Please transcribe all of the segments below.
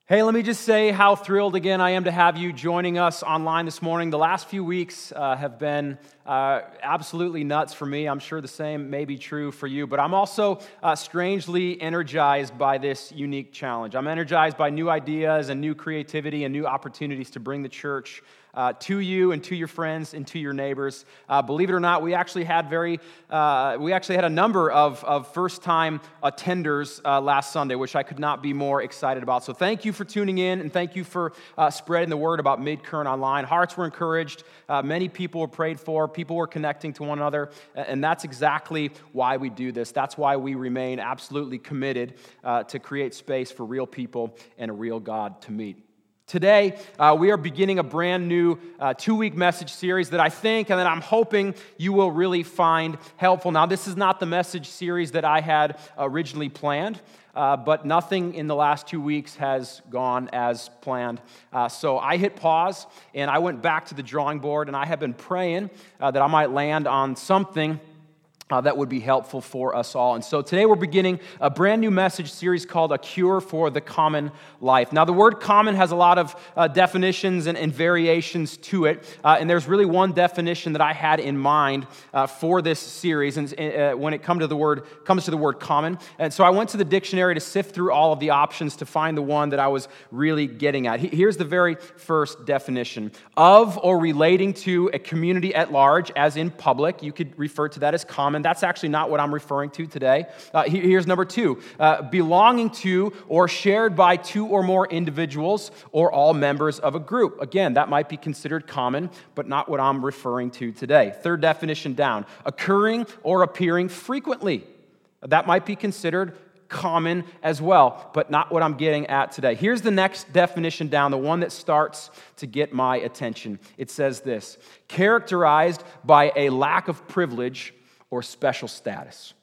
Hey, let me just say how thrilled again I am to have you joining us online this morning. The last few weeks have been absolutely nuts for me. I'm sure the same may be true for you, but I'm also strangely energized by this unique challenge. I'm energized by new ideas and new creativity and new opportunities to bring the church to you and to your friends and to your neighbors. Believe it or not, we actually had a number of first-time attenders last Sunday, which I could not be more excited about. So thank you for tuning in, and thank you for spreading the word about Mid-Current online. Hearts were encouraged. Many people were prayed for. People were connecting to one another, and that's exactly why we do this. That's why we remain absolutely committed to create space for real people and a real God to meet. Today, we are beginning a brand new 2-week message series that I think and that I'm hoping you will really find helpful. Now, this is not the message series that I had originally planned, but nothing in the last 2 weeks has gone as planned. So I hit pause, and I went back to the drawing board, and I have been praying that I might land on something that would be helpful for us all. And so today we're beginning a brand new message series called A Cure for the Common Life. Now the word common has a lot of definitions and variations to it, and there's really one definition that I had in mind for this series and when it comes to the word common. And so I went to the dictionary to sift through all of the options to find the one that I was really getting at. Here's the very first definition: of or relating to a community at large, as in public. You could refer to that as common. That's actually not what I'm referring to today. Here's number 2. Belonging to or shared by 2 or more individuals or all members of a group. Again, that might be considered common, but not what I'm referring to today. Third definition down. Occurring or appearing frequently. That might be considered common as well, but not what I'm getting at today. Here's the next definition down, the one that starts to get my attention. It says this: characterized by a lack of privilege or special status.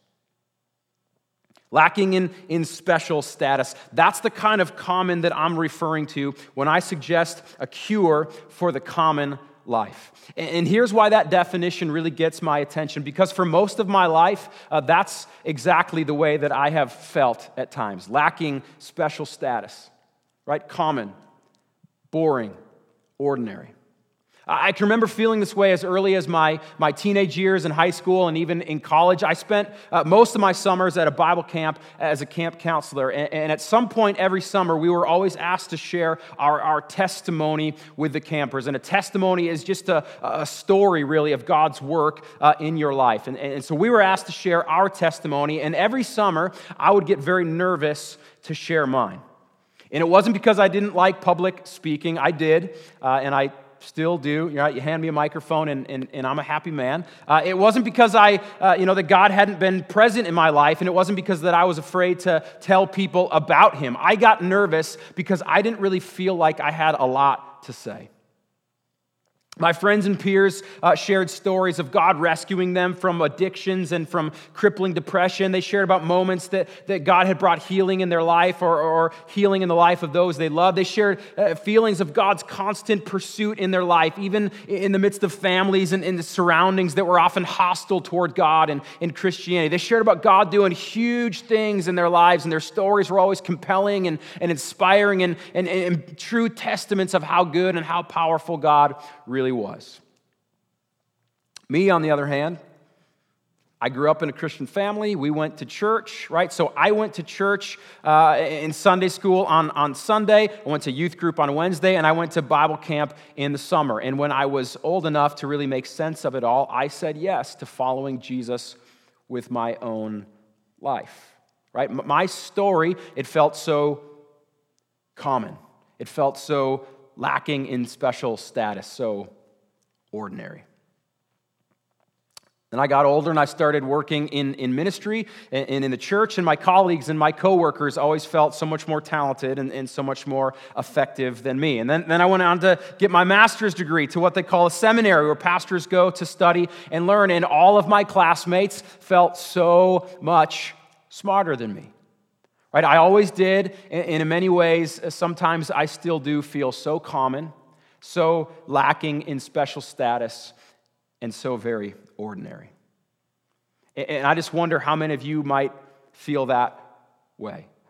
Lacking in special status. That's the kind of common that I'm referring to when I suggest a cure for the common life. And here's why that definition really gets my attention, because for most of my life, that's exactly the way that I have felt at times. Lacking special status, right? Common, boring, ordinary. I can remember feeling this way as early as my teenage years in high school and even in college. I spent most of my summers at a Bible camp as a camp counselor. And at some point every summer, we were always asked to share our testimony with the campers. And a testimony is just a story, really, of God's work in your life. And so we were asked to share our testimony. And every summer, I would get very nervous to share mine. And it wasn't because I didn't like public speaking. I did, and I still do. You hand me a microphone and I'm a happy man. It wasn't because that God hadn't been present in my life, and it wasn't because that I was afraid to tell people about Him. I got nervous because I didn't really feel like I had a lot to say. My friends and peers shared stories of God rescuing them from addictions and from crippling depression. They shared about moments that God had brought healing in their life or healing in the life of those they loved. They shared feelings of God's constant pursuit in their life, even in the midst of families and in the surroundings that were often hostile toward God and in Christianity. They shared about God doing huge things in their lives, and their stories were always compelling and inspiring and true testaments of how good and how powerful God really was. Me, on the other hand, I grew up in a Christian family. We went to church, right? So I went to church in Sunday school on Sunday. I went to youth group on Wednesday, and I went to Bible camp in the summer. And when I was old enough to really make sense of it all, I said yes to following Jesus with my own life, right? My story, it felt so common. It felt so lacking in special status, so ordinary. Then I got older and I started working in ministry and in the church, and my colleagues and my coworkers always felt so much more talented and so much more effective than me. And then I went on to get my master's degree to what they call a seminary, where pastors go to study and learn, and all of my classmates felt so much smarter than me. Right? I always did, and in many ways, sometimes I still do feel so common, so lacking in special status, and so very ordinary. And I just wonder how many of you might feel that way.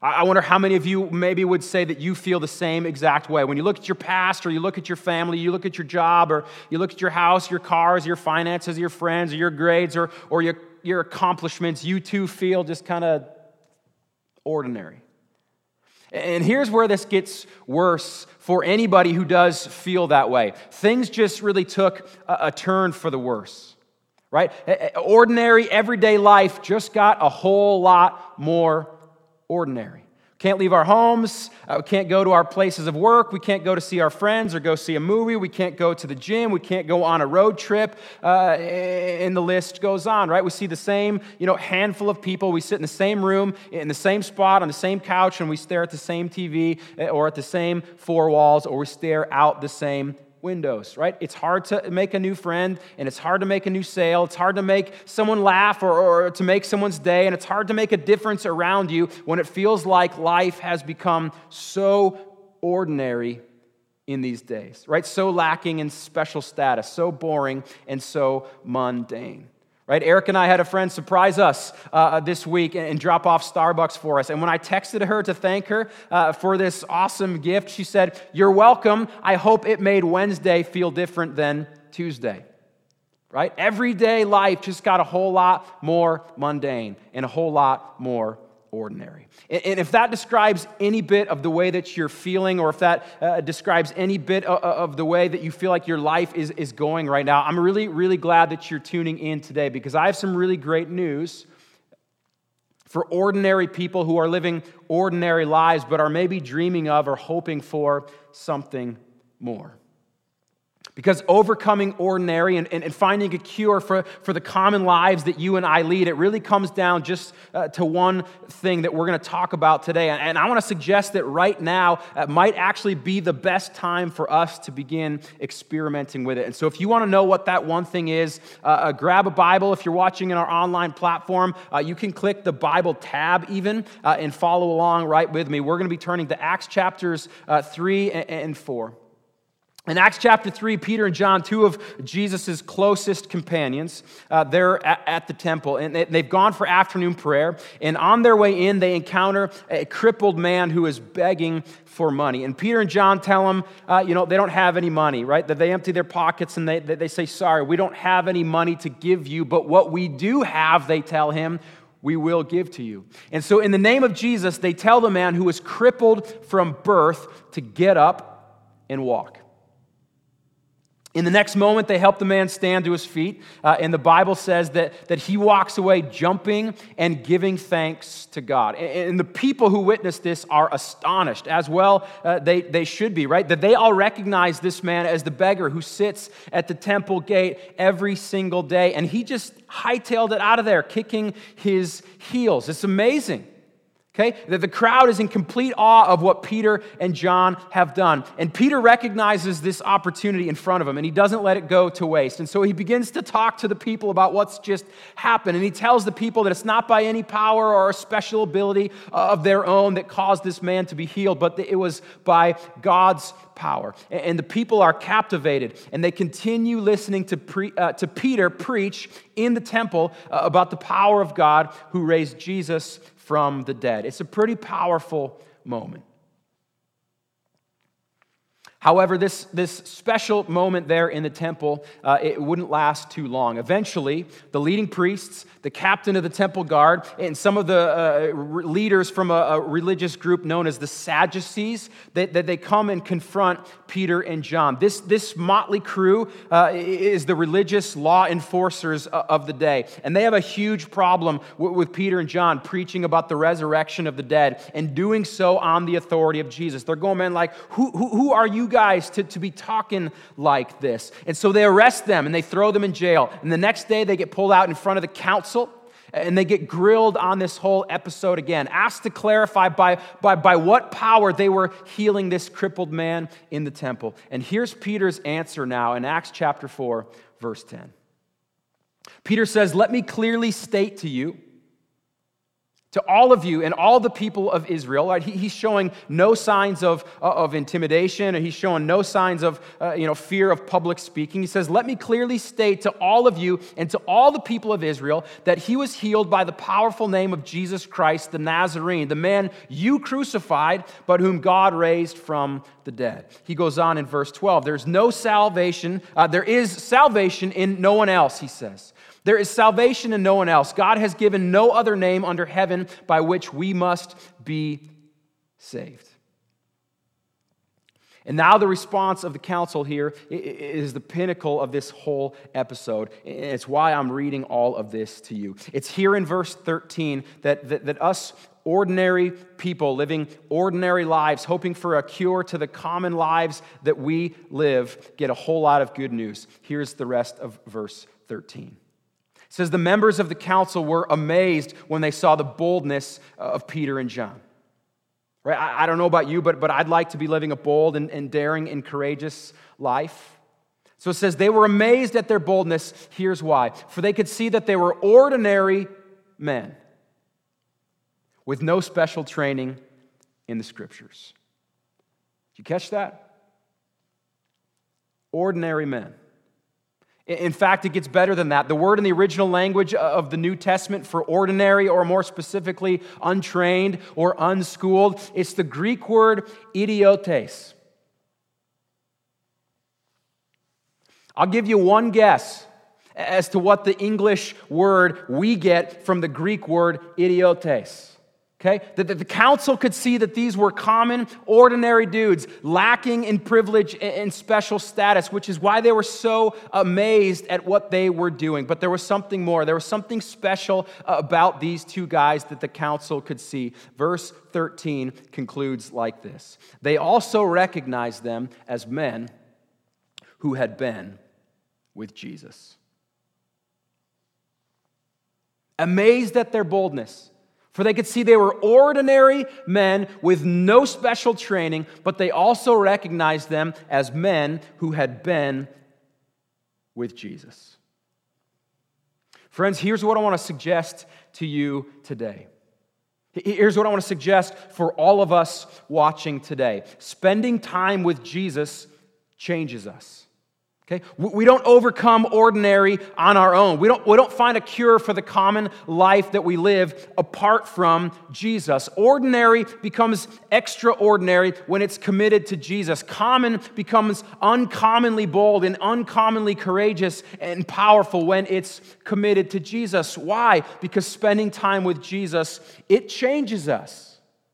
I wonder how many of you maybe would say that you feel the same exact way. When you look at your past, or you look at your family, you look at your job, or you look at your house, your cars, your finances, your friends, or your grades, or your accomplishments, you too feel just kind of ordinary. And here's where this gets worse for anybody who does feel that way. Things just really took a turn for the worse, right? Ordinary, everyday life just got a whole lot more ordinary. Can't leave our homes. We can't go to our places of work. We can't go to see our friends or go see a movie. We can't go to the gym. We can't go on a road trip. And the list goes on, right? We see the same, handful of people. We sit in the same room, in the same spot, on the same couch, and we stare at the same TV or at the same four walls, or we stare out the same windows, right? It's hard to make a new friend, and it's hard to make a new sale. It's hard to make someone laugh or to make someone's day, and it's hard to make a difference around you when it feels like life has become so ordinary in these days, right? So lacking in special status, so boring, and so mundane. Right? Eric and I had a friend surprise us this week and drop off Starbucks for us. And when I texted her to thank her for this awesome gift, she said, "You're welcome. I hope it made Wednesday feel different than Tuesday." Right? Everyday life just got a whole lot more mundane and a whole lot more ordinary. And if that describes any bit of the way that you're feeling, or if that describes any bit of the way that you feel like your life is going right now, I'm really, really glad that you're tuning in today, because I have some really great news for ordinary people who are living ordinary lives but are maybe dreaming of or hoping for something more. Because overcoming ordinary and finding a cure for the common lives that you and I lead, it really comes down just to one thing that we're going to talk about today. And I want to suggest that right now might actually be the best time for us to begin experimenting with it. And so if you want to know what that one thing is, grab a Bible. If you're watching in our online platform, you can click the Bible tab even and follow along right with me. We're going to be turning to Acts chapters 3 and 4. In Acts chapter 3, Peter and John, two of Jesus' closest companions, they're at the temple, and they've gone for afternoon prayer, and on their way in, they encounter a crippled man who is begging for money. And Peter and John tell him, they don't have any money, right? That they empty their pockets, and they say, "Sorry, we don't have any money to give you, but what we do have," they tell him, "we will give to you." And so in the name of Jesus, they tell the man who is crippled from birth to get up and walk. In the next moment, they help the man stand to his feet, and the Bible says that he walks away jumping and giving thanks to God. And the people who witness this are astonished, as well they should be, right? That they all recognize this man as the beggar who sits at the temple gate every single day, and he just hightailed it out of there, kicking his heels. It's amazing. Okay, that the crowd is in complete awe of what Peter and John have done. And Peter recognizes this opportunity in front of him, and he doesn't let it go to waste. And so he begins to talk to the people about what's just happened. And he tells the people that it's not by any power or a special ability of their own that caused this man to be healed, but that it was by God's power. And the people are captivated, and they continue listening to Peter preach in the temple about the power of God who raised Jesus from the dead. It's a pretty powerful moment. However, this special moment there in the temple, it wouldn't last too long. Eventually, the leading priests, the captain of the temple guard, and some of the leaders from a religious group known as the Sadducees, they come and confront Peter and John. This motley crew is the religious law enforcers of the day. And they have a huge problem with Peter and John preaching about the resurrection of the dead and doing so on the authority of Jesus. They're going, man, like, who are you guys to be talking like this? And so they arrest them and they throw them in jail. And the next day they get pulled out in front of the council and they get grilled on this whole episode again, asked to clarify by what power they were healing this crippled man in the temple. And here's Peter's answer now in Acts chapter 4, verse 10. Peter says, "Let me clearly state to you To all of you and all the people of Israel, right? He's showing no signs of intimidation, and he's showing no signs of fear of public speaking. He says, let me clearly state to all of you and to all the people of Israel that he was healed by the powerful name of Jesus Christ, the Nazarene, the man you crucified, but whom God raised from the dead. He goes on in verse 12, there is salvation in no one else, he says. There is salvation in no one else. God has given no other name under heaven by which we must be saved. And now the response of the council here is the pinnacle of this whole episode. And it's why I'm reading all of this to you. It's here in verse 13 that us ordinary people living ordinary lives, hoping for a cure to the common lives that we live, get a whole lot of good news. Here's the rest of verse 13. It says, the members of the council were amazed when they saw the boldness of Peter and John. Right? I don't know about you, but I'd like to be living a bold and daring and courageous life. So it says, they were amazed at their boldness. Here's why. For they could see that they were ordinary men with no special training in the Scriptures. Did you catch that? Ordinary men. In fact, it gets better than that. The word in the original language of the New Testament for ordinary, or more specifically, untrained or unschooled, it's the Greek word idiotes. I'll give you one guess as to what the English word we get from the Greek word idiotes. Okay? That the council could see that these were common, ordinary dudes, lacking in privilege and special status, which is why they were so amazed at what they were doing. But there was something more. There was something special about these two guys that the council could see. Verse 13 concludes like this. They also recognized them as men who had been with Jesus. Amazed at their boldness. For they could see they were ordinary men with no special training, but they also recognized them as men who had been with Jesus. Friends, here's what I want to suggest to you today. Here's what I want to suggest for all of us watching today. Spending time with Jesus changes us. Okay? We don't overcome ordinary on our own. We don't find a cure for the common life that we live apart from Jesus. Ordinary becomes extraordinary when it's committed to Jesus. Common becomes uncommonly bold and uncommonly courageous and powerful when it's committed to Jesus. Why? Because spending time with Jesus, it changes us.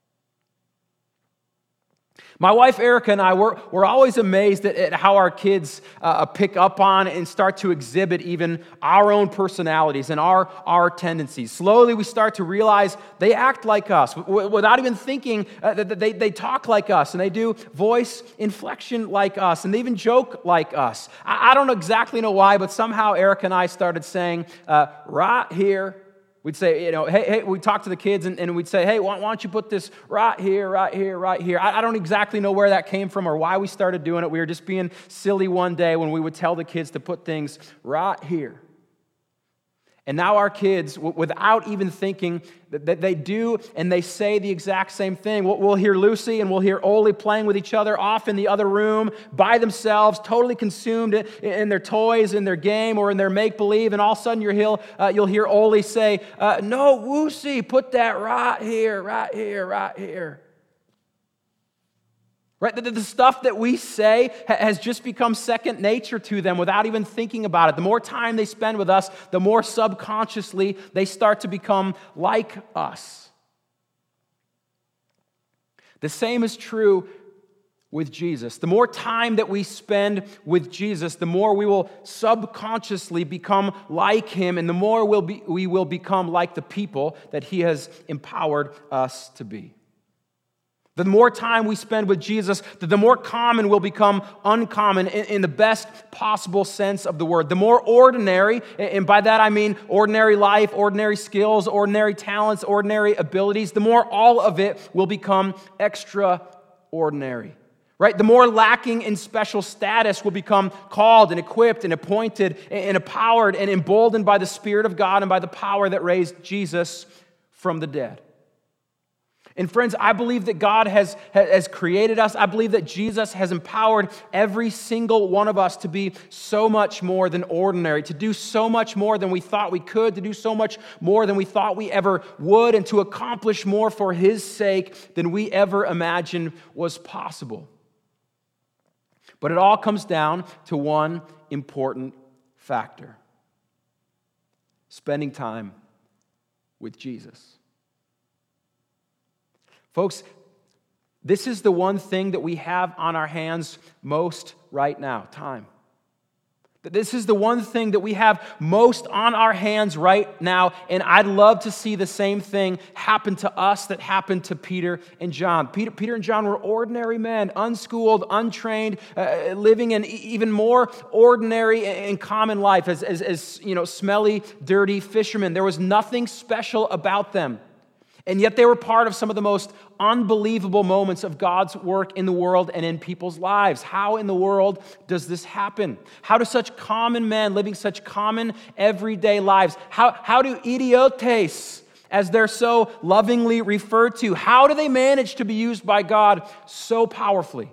My wife Erica and I, we're always amazed at how our kids pick up on and start to exhibit even our own personalities and our tendencies. Slowly we start to realize they act like us without even thinking that they talk like us, and they do voice inflection like us, and they even joke like us. I don't exactly know why, but somehow Erica and I started saying, right here. We'd say, hey, we'd talk to the kids and we'd say, hey, why don't you put this right here, right here, right here. I don't exactly know where that came from or why we started doing it. We were just being silly one day when we would tell the kids to put things right here. And now our kids, without even thinking, that they do and they say the exact same thing. We'll hear Lucy and we'll hear Oli playing with each other off in the other room by themselves, totally consumed in their toys, in their game, or in their make-believe. And all of a sudden you'll hear Oli say, no, Woosie, put that right here, right here, right here. Right? The stuff that we say has just become second nature to them without even thinking about it. The more time they spend with us, the more subconsciously they start to become like us. The same is true with Jesus. The more time that we spend with Jesus, the more we will subconsciously become like Him, and the more we will become like the people that He has empowered us to be. The more time we spend with Jesus, the more common will become uncommon in the best possible sense of the word. The more ordinary, and by that I mean ordinary life, ordinary skills, ordinary talents, ordinary abilities, the more all of it will become extraordinary. Right? The more lacking in special status will become called and equipped and appointed and empowered and emboldened by the Spirit of God and by the power that raised Jesus from the dead. And friends, I believe that God has created us. I believe that Jesus has empowered every single one of us to be so much more than ordinary, to do so much more than we thought we could, to do so much more than we thought we ever would, and to accomplish more for His sake than we ever imagined was possible. But it all comes down to one important factor: spending time with Jesus. Folks, this is the one thing that we have on our hands most right now: time. This is the one thing that we have most on our hands right now, and I'd love to see the same thing happen to us that happened to Peter and John. Peter and John were ordinary men, unschooled, untrained, living an even more ordinary and common life as smelly, dirty fishermen. There was nothing special about them. And yet they were part of some of the most unbelievable moments of God's work in the world and in people's lives. How in the world does this happen? How do such common men living such common everyday lives, how do idiotes, as they're so lovingly referred to, how do they manage to be used by God so powerfully?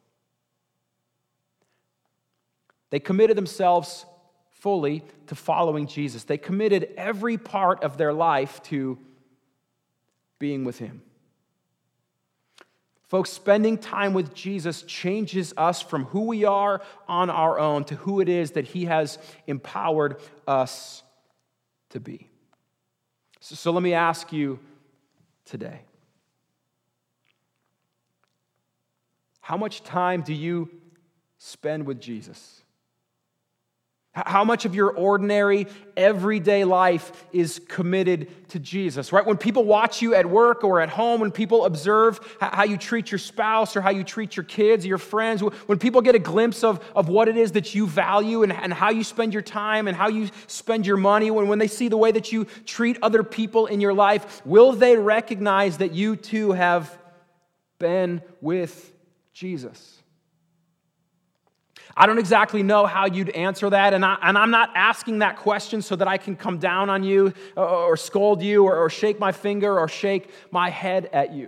They committed themselves fully to following Jesus. They committed every part of their life to being with Him. Folks, spending time with Jesus changes us from who we are on our own to who it is that He has empowered us to be. So let me ask you today: how much time do you spend with Jesus? How much of your ordinary, everyday life is committed to Jesus, right? When people watch you at work or at home, when people observe how you treat your spouse or how you treat your kids or your friends, when people get a glimpse of what it is that you value and how you spend your time and how you spend your money, when they see the way that you treat other people in your life, will they recognize that you too have been with Jesus? I don't exactly know how you'd answer that, and I'm not asking that question so that I can come down on you or scold you or shake my finger or shake my head at you.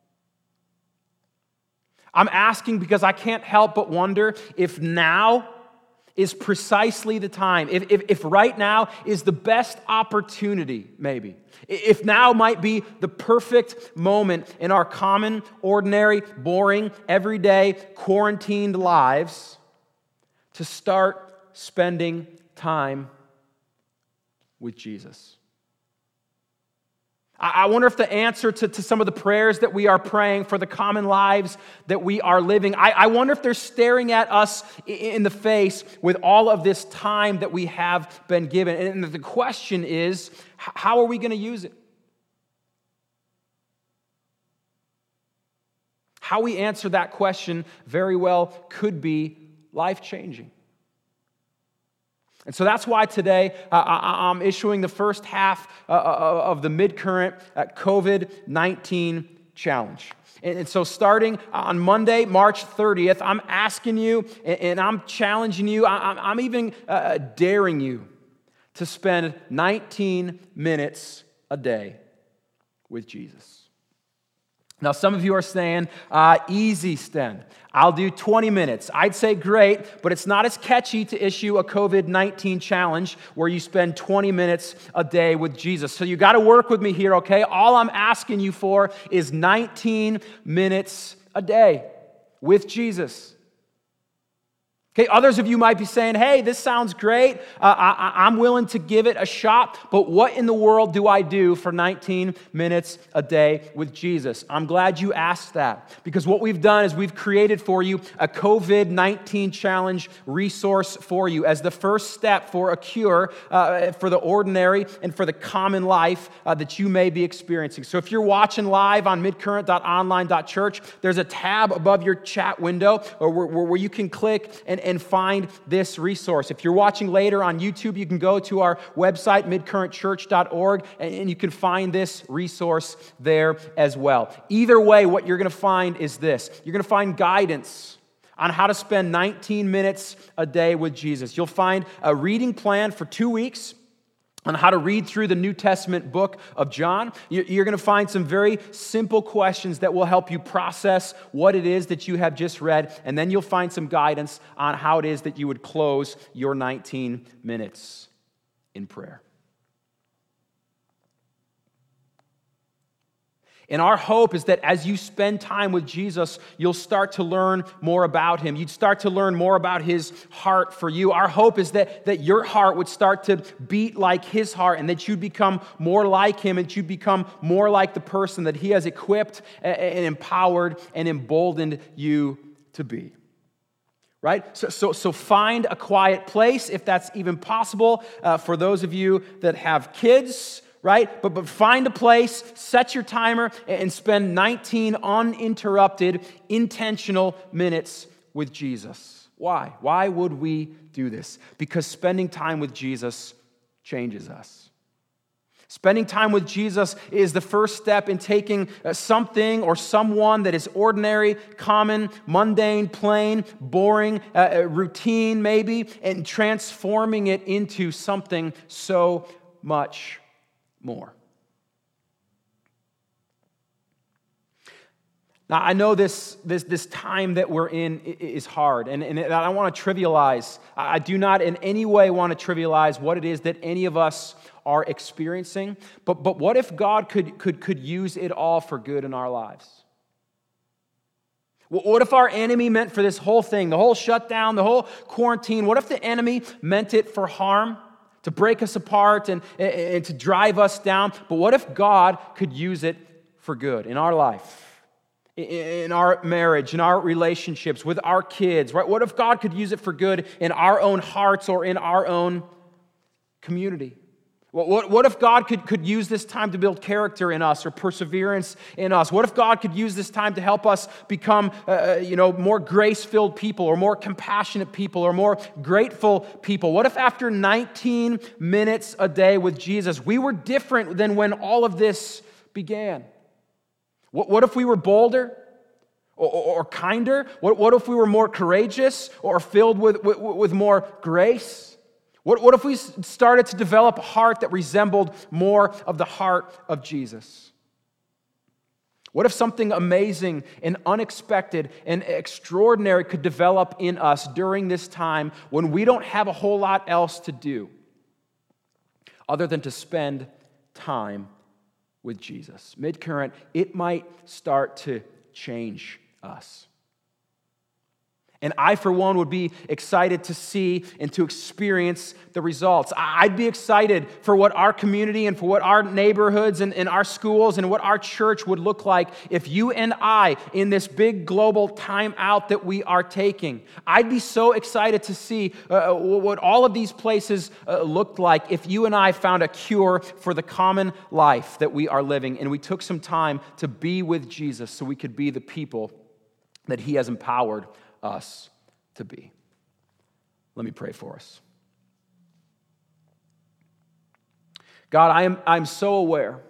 I'm asking because I can't help but wonder if now is precisely the time, if right now is the best opportunity, maybe. If now might be the perfect moment in our common, ordinary, boring, everyday, quarantined lives to start spending time with Jesus. I wonder if the answer to some of the prayers that we are praying for the common lives that we are living, I wonder if they're staring at us in the face with all of this time that we have been given. And the question is, how are we going to use it? How we answer that question very well could be life-changing. And so that's why today I'm issuing the first half of the Midcurrent COVID-19 challenge. And so starting on Monday, March 30th, I'm asking you and I'm challenging you, I'm even daring you to spend 19 minutes a day with Jesus. Now, some of you are saying, easy, Sten. I'll do 20 minutes. I'd say great, but it's not as catchy to issue a COVID-19 challenge where you spend 20 minutes a day with Jesus. So you got to work with me here, okay? All I'm asking you for is 19 minutes a day with Jesus. Okay, others of you might be saying, hey, this sounds great. I'm willing to give it a shot, but what in the world do I do for 19 minutes a day with Jesus? I'm glad you asked that, because what we've done is we've created for you a COVID-19 challenge resource for you as the first step for a cure for the ordinary and for the common life that you may be experiencing. So if you're watching live on midcurrent.online.church, there's a tab above your chat window or where you can click and find this resource. If you're watching later on YouTube, you can go to our website, midcurrentchurch.org, and you can find this resource there as well. Either way, what you're going to find is this. You're going to find guidance on how to spend 19 minutes a day with Jesus. You'll find a reading plan for 2 weeks, on how to read through the New Testament book of John. You're going to find some very simple questions that will help you process what it is that you have just read, and then you'll find some guidance on how it is that you would close your 19 minutes in prayer. And our hope is that as you spend time with Jesus, you'll start to learn more about him. You'd start to learn more about his heart for you. Our hope is that your heart would start to beat like his heart, and that you'd become more like him, and you'd become more like the person that he has equipped and empowered and emboldened you to be. Right? So find a quiet place, if that's even possible, for those of you that have kids. Right? But find a place, set your timer, and spend 19 uninterrupted, intentional minutes with Jesus. Why? Why would we do this? Because spending time with Jesus changes us. Spending time with Jesus is the first step in taking something or someone that is ordinary, common, mundane, plain, boring, routine maybe, and transforming it into something so much more. Now, I know this time that we're in is hard, and I don't want to trivialize. I do not in any way want to trivialize what it is that any of us are experiencing, but what if God could use it all for good in our lives? What if our enemy meant for this whole thing, the whole shutdown, the whole quarantine, what if the enemy meant it for harm? To break us apart and to drive us down. But what if God could use it for good in our life, in our marriage, in our relationships, with our kids, right? What if God could use it for good in our own hearts or in our own community? What if God could use this time to build character in us or perseverance in us? What if God could use this time to help us become more grace-filled people or more compassionate people or more grateful people? What if after 19 minutes a day with Jesus, we were different than when all of this began? What if we were bolder or kinder? What if we were more courageous or filled with more grace? What if we started to develop a heart that resembled more of the heart of Jesus? What if something amazing and unexpected and extraordinary could develop in us during this time when we don't have a whole lot else to do other than to spend time with Jesus? Midcurrent, it might start to change us. And I, for one, would be excited to see and to experience the results. I'd be excited for what our community and for what our neighborhoods and our schools and what our church would look like if you and I, in this big global time out that we are taking, I'd be so excited to see what all of these places looked like if you and I found a cure for the common life that we are living, and we took some time to be with Jesus so we could be the people that he has empowered us to be. Let me pray for us. God, I'm so aware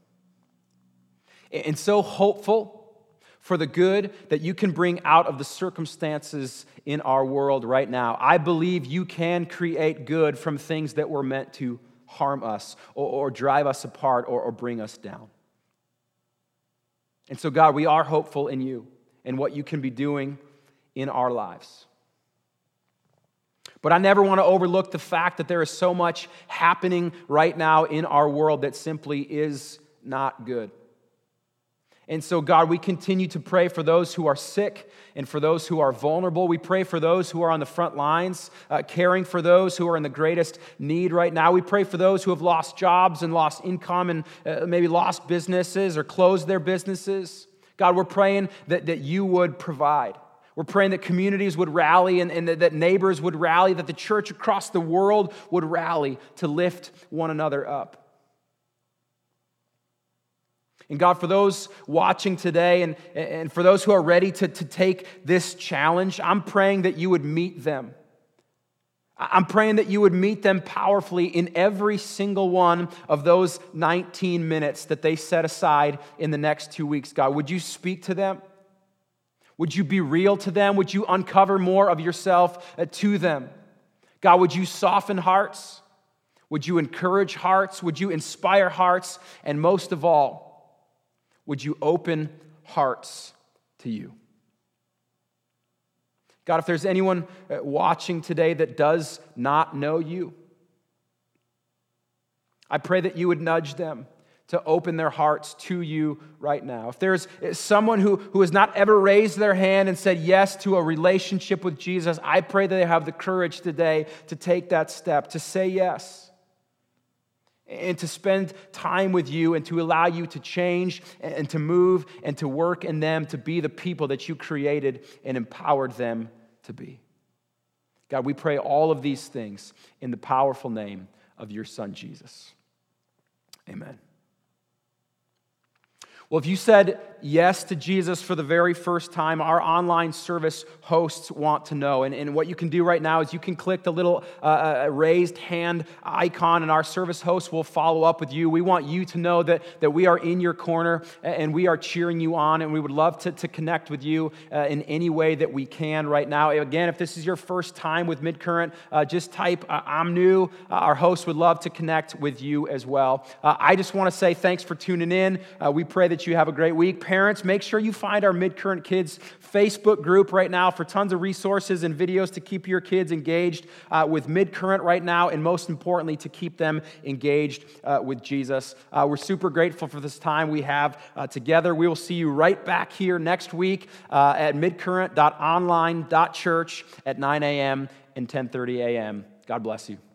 and so hopeful for the good that you can bring out of the circumstances in our world right now. I believe you can create good from things that were meant to harm us or drive us apart or bring us down. And so, God, we are hopeful in you and what you can be doing in our lives. But I never want to overlook the fact that there is so much happening right now in our world that simply is not good. And so, God, we continue to pray for those who are sick and for those who are vulnerable. We pray for those who are on the front lines, caring for those who are in the greatest need right now. We pray for those who have lost jobs and lost income and maybe lost businesses or closed their businesses. God, we're praying that you would provide. We're praying that communities would rally and that neighbors would rally, that the church across the world would rally to lift one another up. And God, for those watching today and for those who are ready to take this challenge, I'm praying that you would meet them. I'm praying that you would meet them powerfully in every single one of those 19 minutes that they set aside in the next 2 weeks. God, would you speak to them? Would you be real to them? Would you uncover more of yourself to them? God, would you soften hearts? Would you encourage hearts? Would you inspire hearts? And most of all, would you open hearts to you? God, if there's anyone watching today that does not know you, I pray that you would nudge them to open their hearts to you right now. If there's someone who has not ever raised their hand and said yes to a relationship with Jesus, I pray that they have the courage today to take that step, to say yes, and to spend time with you and to allow you to change and to move and to work in them to be the people that you created and empowered them to be. God, we pray all of these things in the powerful name of your Son, Jesus. Amen. Well, if you said yes to Jesus for the very first time, our online service hosts want to know. And what you can do right now is you can click the little raised hand icon, and our service hosts will follow up with you. We want you to know that we are in your corner and we are cheering you on, and we would love to connect with you in any way that we can right now. Again, if this is your first time with Midcurrent, just type, I'm new. Our hosts would love to connect with you as well. I just want to say thanks for tuning in. We pray that you have a great week. Parents, make sure you find our Midcurrent Kids Facebook group right now for tons of resources and videos to keep your kids engaged with Midcurrent right now, and most importantly, to keep them engaged with Jesus. We're super grateful for this time we have together. We will see you right back here next week at midcurrent.online.church at 9 a.m. and 10:30 a.m. God bless you.